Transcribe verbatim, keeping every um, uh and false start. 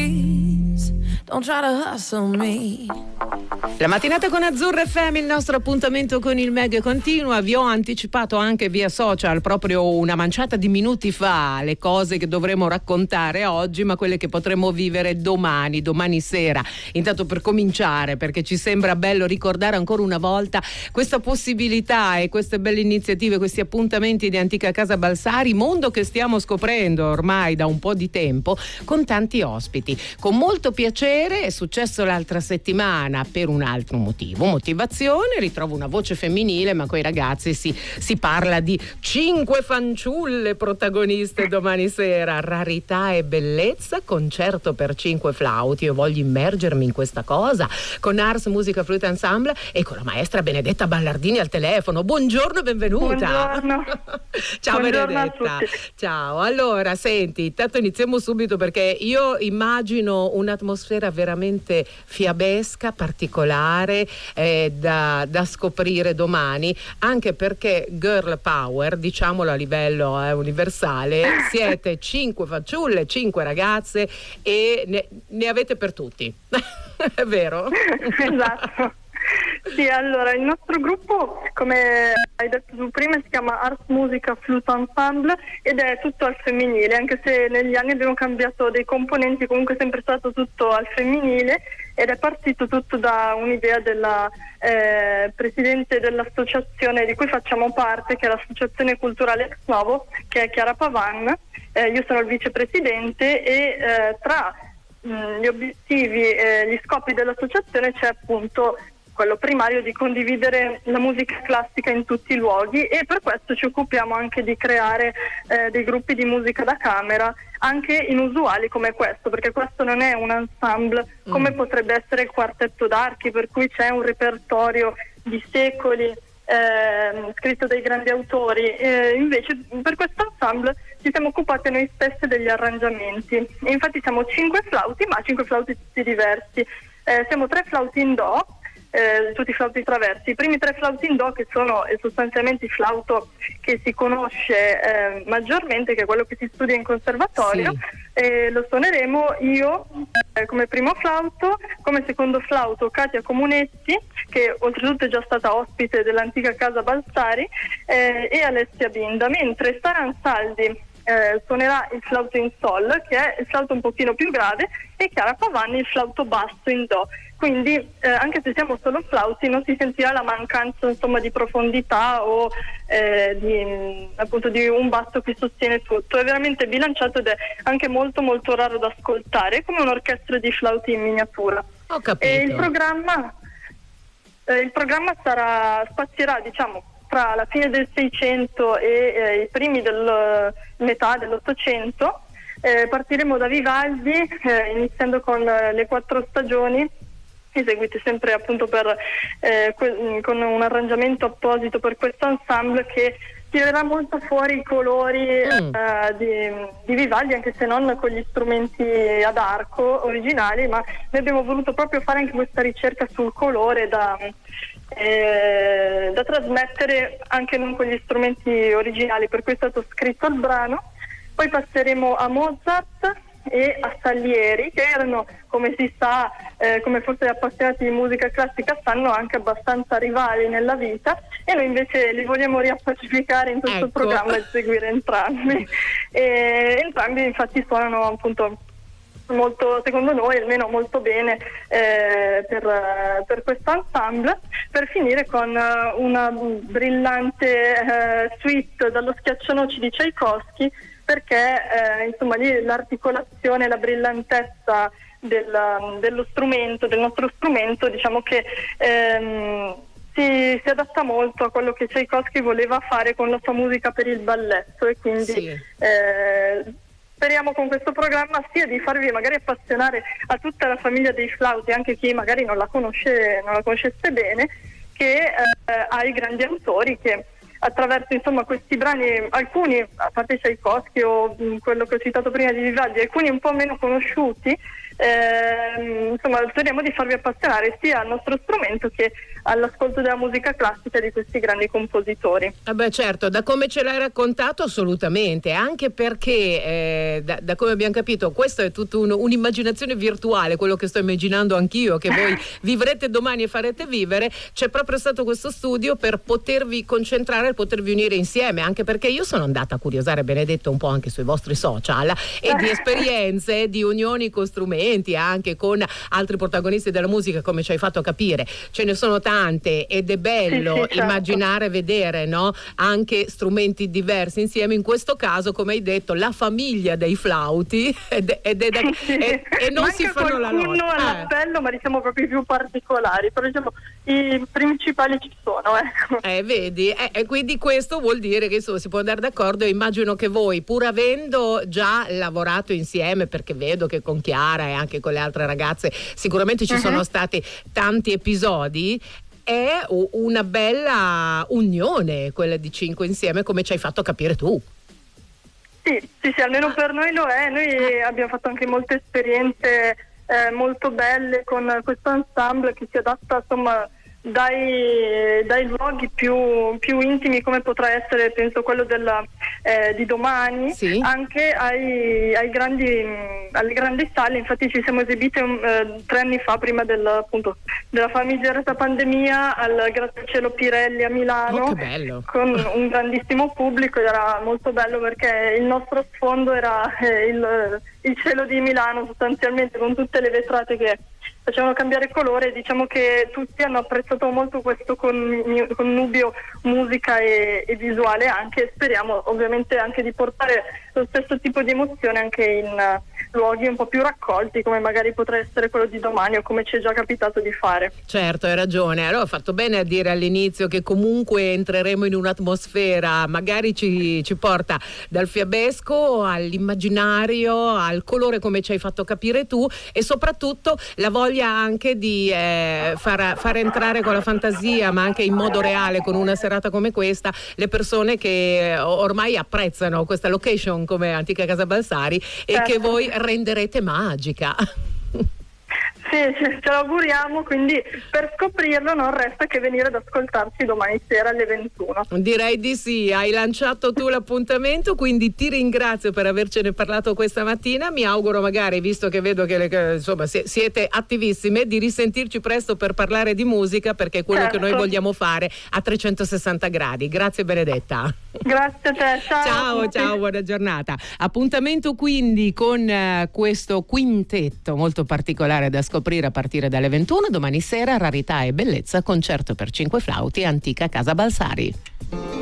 please. Don't try to hustle me. La mattinata con Azzurra F M, il nostro appuntamento con il Meg continua. Vi ho anticipato anche via social proprio una manciata di minuti fa le cose che dovremo raccontare oggi, ma quelle che potremo vivere domani, domani sera. Intanto, per cominciare, perché ci sembra bello ricordare ancora una volta questa possibilità e queste belle iniziative, questi appuntamenti di Antica Casa Balsari, mondo che stiamo scoprendo ormai da un po' di tempo, con tanti ospiti. Con molto piacere, è successo l'altra settimana per un altro motivo, motivazione, ritrovo una voce femminile, ma coi ragazzi si, si parla di cinque fanciulle protagoniste domani sera, rarità e bellezza, concerto per cinque flauti. Io voglio immergermi in questa cosa con Ars Musica Flute Ensemble e con la maestra Benedetta Ballardini al telefono. Buongiorno e benvenuta. Buongiorno. Ciao Buongiorno Benedetta. a tutti. Ciao. Allora, senti, intanto iniziamo subito, perché io immagino un'atmosfera veramente fiabesca, particolare, eh, da, da scoprire domani, anche perché girl power, diciamolo a livello eh, universale, siete cinque fanciulle, cinque ragazze e ne, ne avete per tutti. È vero? Esatto. Sì, allora il nostro gruppo, come hai detto tu prima, si chiama Ars Musica Flute Ensemble ed è tutto al femminile, anche se negli anni abbiamo cambiato dei componenti, comunque è sempre stato tutto al femminile ed è partito tutto da un'idea della eh, presidente dell'associazione di cui facciamo parte, che è l'Associazione Culturale Ex Novo, che è Chiara Pavan. Eh, io sono il vicepresidente e eh, tra mh, gli obiettivi e gli scopi dell'associazione c'è appunto quello primario di condividere la musica classica in tutti i luoghi, e per questo ci occupiamo anche di creare eh, dei gruppi di musica da camera anche inusuali come questo, perché questo non è un ensemble come mm. potrebbe essere il quartetto d'archi, per cui c'è un repertorio di secoli eh, scritto dai grandi autori. Eh, invece per questo ensemble ci siamo occupati noi stessi degli arrangiamenti, e infatti siamo cinque flauti, ma cinque flauti tutti diversi. Eh, siamo tre flauti in do, Eh, tutti i flauti traversi. I primi tre flauti in do, che sono eh, sostanzialmente il flauto che si conosce eh, maggiormente, che è quello che si studia in conservatorio, sì. eh, lo suoneremo io eh, come primo flauto, come secondo flauto Katia Comunetti, che oltretutto è già stata ospite dell'Antica Casa Balsari, eh, e Alessia Binda, mentre Sara Ansaldi eh, suonerà il flauto in sol, che è il flauto un pochino più grave, e Chiara Pavanni il flauto basso in do. Quindi eh, anche se siamo solo flauti non si sentirà la mancanza, insomma, di profondità o eh, di, appunto, di un basso che sostiene tutto. È veramente bilanciato ed è anche molto molto raro da ascoltare, come un'orchestra di flauti in miniatura. Ho capito. E il programma eh, il programma sarà spazierà, diciamo, tra la fine del Seicento e eh, i primi del metà dell'Ottocento. Eh, partiremo da Vivaldi, eh, iniziando con eh, le quattro stagioni, eseguite sempre appunto per, eh, que- con un arrangiamento apposito per questo ensemble, che tirerà molto fuori i colori mm. eh, di, di Vivaldi, anche se non con gli strumenti ad arco originali, ma noi abbiamo voluto proprio fare anche questa ricerca sul colore da, eh, da trasmettere anche non con gli strumenti originali, per cui è stato scritto il brano. Poi passeremo a Mozart e a Salieri, che erano, come si sa, eh, come forse gli appassionati di musica classica sanno, anche abbastanza rivali nella vita, e noi invece li vogliamo riappacificare in questo ecco. programma e seguire entrambi. E entrambi infatti suonano appunto molto, secondo noi almeno molto bene eh, per, per questo ensemble, per finire con uh, una brillante uh, suite dallo Schiaccianoci di Tchaikovsky, perché eh, insomma lì l'articolazione, la brillantezza del, dello strumento, del nostro strumento, diciamo che ehm, si, si adatta molto a quello che Tchaikovsky voleva fare con la sua musica per il balletto, e quindi sì. eh, speriamo con questo programma sia di farvi magari appassionare a tutta la famiglia dei flauti, anche chi magari non la conosce, non la conoscesse bene, che eh, ai grandi autori che attraverso insomma questi brani, alcuni a parte Tchaikovsky o mh, quello che ho citato prima di Vivaldi, alcuni un po' meno conosciuti, eh, insomma speriamo di farvi appassionare sia al nostro strumento che all'ascolto della musica classica di questi grandi compositori. Eh beh, certo, da come ce l'hai raccontato assolutamente, anche perché eh, da, da come abbiamo capito questo è tutta un, un'immaginazione virtuale, quello che sto immaginando anch'io, che voi vivrete domani e farete vivere. C'è proprio stato questo studio per potervi concentrare, potervi unire insieme, anche perché io sono andata a curiosare, Benedetta, un po' anche sui vostri social e di esperienze, di unioni con strumenti, anche con altri protagonisti della musica, come ci hai fatto capire. Ce ne sono tante ed è bello sì, sì, certo. immaginare, vedere, no? Anche strumenti diversi insieme, in questo caso come hai detto la famiglia dei flauti ed, ed è da, sì. e, e non Manca si fanno la lotta all'appello, eh. ma diciamo proprio i più particolari, però diciamo i principali ci sono, ecco. Eh, vedi, eh, e quindi questo vuol dire che insomma, si può andare d'accordo. Immagino che voi, pur avendo già lavorato insieme, perché vedo che con Chiara e anche con le altre ragazze sicuramente ci uh-huh. sono stati tanti episodi, è una bella unione quella di cinque insieme, come ci hai fatto capire tu. Sì, sì, sì, almeno per noi lo è. Noi abbiamo fatto anche molte esperienze eh, molto belle con questo ensemble che si adatta insomma dai, dai luoghi più, più intimi, come potrà essere penso quello della, eh, di domani, sì. anche ai, ai grandi, alle grandi sale. Infatti ci siamo esibite um, eh, tre anni fa, prima del, appunto, della famigerata pandemia, al Grattacielo Pirelli a Milano, oh, che bello. con un grandissimo pubblico, ed era molto bello perché il nostro sfondo era eh, il, il cielo di Milano, sostanzialmente, con tutte le vetrate che facevano cambiare colore. Diciamo che tutti hanno apprezzato molto questo con, connubio musica e, e visuale anche. Speriamo ovviamente anche di portare lo stesso tipo di emozione anche in uh, luoghi un po' più raccolti, come magari potrà essere quello di domani o come ci è già capitato di fare. Certo, hai ragione. Allora ho fatto bene a dire all'inizio che comunque entreremo in un'atmosfera, magari ci, ci porta dal fiabesco all'immaginario, al colore, come ci hai fatto capire tu, e soprattutto la voglia anche di eh, far, far entrare con la fantasia, ma anche in modo reale, con una serata come questa, le persone che ormai apprezzano questa location come Antica Casa Balsari, certo. e che voi renderete magica. Sì, ce lo auguriamo, quindi per scoprirlo non resta che venire ad ascoltarci domani sera alle ventuno. Direi di sì, hai lanciato tu l'appuntamento, quindi ti ringrazio per avercene parlato questa mattina. Mi auguro magari, visto che vedo che, le, che insomma siete attivissime, di risentirci presto per parlare di musica, perché è quello certo. che noi vogliamo fare a trecentosessanta gradi. Grazie Benedetta. Grazie a te, ciao. Ciao, ciao, buona giornata. Appuntamento quindi con uh, questo quintetto molto particolare da scoprire a partire dalle ventuno. Domani sera Rarità e Bellezza, concerto per cinque flauti, Antica Casa Balsari.